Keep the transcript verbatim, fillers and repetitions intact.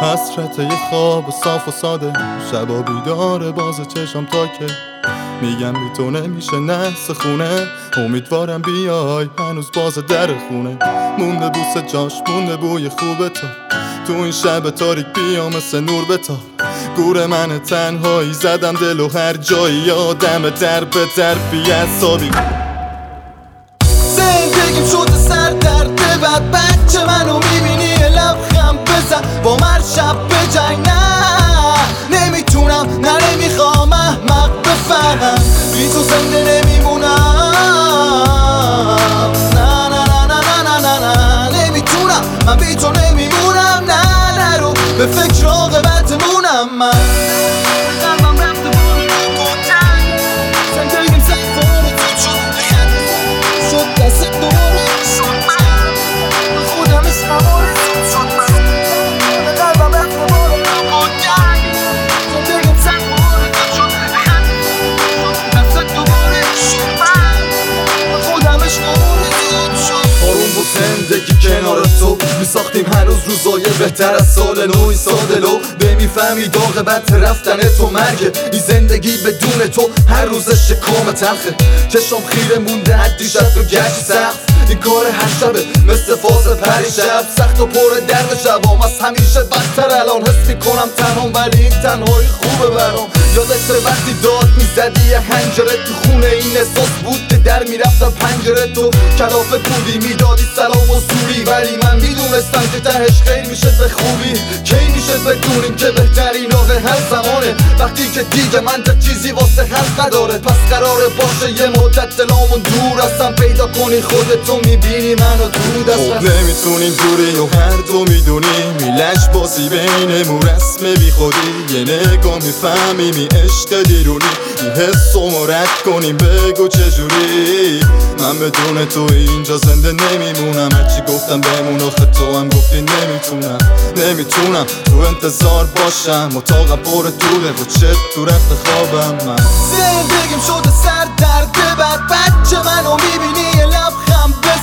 حسرت یه خواب صاف و ساده، شبا بیدار باز چشم تا که میگم بی تو نمیشه نحس خونه. امیدوارم بیای هنوز باز در خونه، مونده بوس جاش، مونده بوی خوب تو. تو این شب تاریک بیا مثل نور بتاب. گور من تنهایی زدم دل و هر جایی آدم در به در بی عصابی. زندگیم شده سر درده بعد بچه منو میبینی لبخم بزن با مر شب بجنگ. نه نمیتونم نه نمیخوام احمق بفهمم بی تو زنده نمیمونم. نه نه نه نه نه نه نه نمیتونم من بی تو نمیمونم. نه نرو به فکر عاقبتمونم. من قلبم رفته باری بودن زندگیم سفاره تو شد شد دست دوباره شد من به خودم اسمم آرزو شد. من به قلبم رفته باری بودن زندگیم سفاره تو شد شد دست دوباره شد. من به خودم اسمم آرزو شد. آروم بود زندگی کنار تو، میساختیم هر روز روزای بهتر از سال نو. این سادلو نمیفهمی داغ بد رفتن تو مرگه. این زندگی بدون تو هر روز شکام تلخه. چشم خیره مونده از دیشب تو گشت سقف. این کار هر شبه مثل فاز پریشب، سخت و پر درد شبام از همیشه بدتر. الان حس میکنم تنهام ولی این تنهایی خوبه برام. یادت وقتی داد میزدی یه هنجره تو خونه، این احساس بود که در میرفتم پنجره. تو کلافت بودی میدادی سلام و سوری، ولی من میدونستم که تهش خیر میشه به خوبی. کی میشه بدونیم که بهترین آقه هر زمانه، وقتی که دیگه من تا چیزی واسه حل نداره. پس قراره باشه یه مدت دلامون دور هستم، پیدا کنی خودتو میبینی منو تو دست. خب نمیتونیم دوری و هر دو میدونیم میلش بازی بینمون رسم بی خودی. یه نگاه میفهمیم این عشق دیرونی، این حس رو مرد کنیم بگو چجوری. من بدون تو اینجا زنده نمیمونم، هرچی گفتم بمون آخه تو هم گفتی نمیتونم. نمیتونم تو انتظار باشم، اتاقم پر دوره و چت تو رفت خوابم. من زندگیم شده سر درده بعد بچه منو میبینی یه لبخم